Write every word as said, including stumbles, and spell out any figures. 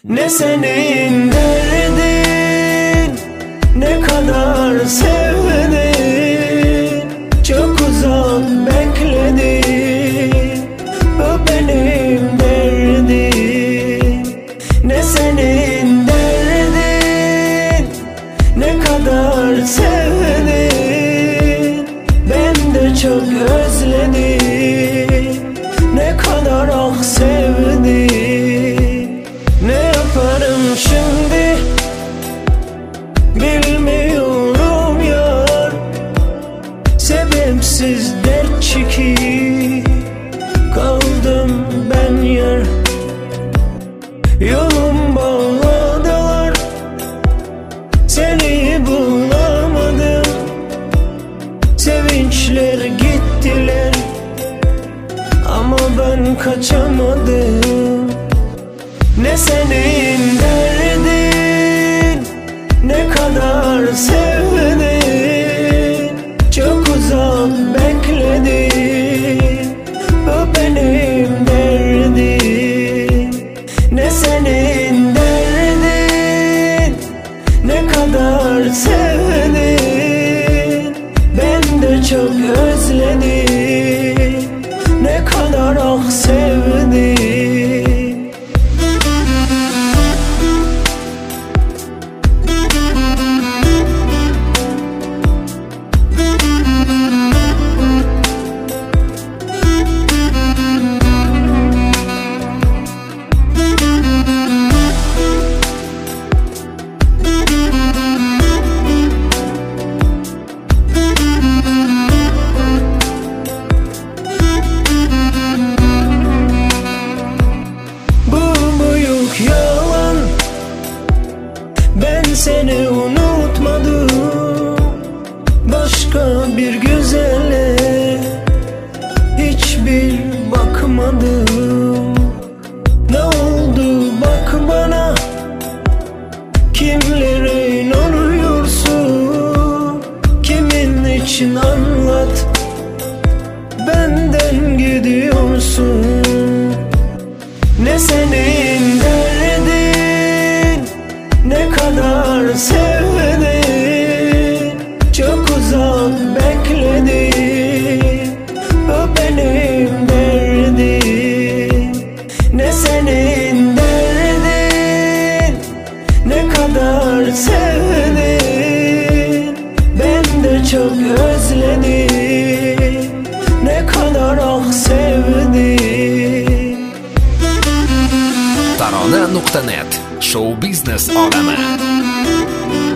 Ne senin derdin, ne kadar sevdin, çok uzak bekledin, o benim derdim. Ne senin derdin, ne kadar sevdin, ben de çok özledim, ne kadar ah sevdim. Ne yaparım şimdi bilmiyorum yar, sebepsiz dert çekip kaldım ben yar. Yolum bağladılar, seni bulamadım, sevinçler gittiler ama ben kaçamadım. Ne senin derdin, ne kadar sevdin, çok uzak bekledin, o benim derdim. Ne senin derdin, ne kadar sevdin, ben de çok özledim, ne kadar ah sevdim. Yalan, ben seni unutmadım, başka bir güzele hiçbir bakmadım. Ne oldu bak bana, kimlere inanıyorsun, kimin için anlat, benden gidiyorsun. Ne senin derdin, ne kadar sevdin, çok uzak bekledin, o benim derdim. Ne senin derdin, ne kadar sevdin, ben de çok özledim, ne kadar ah sevdim. Tarona nuqta net. Show biznes olami.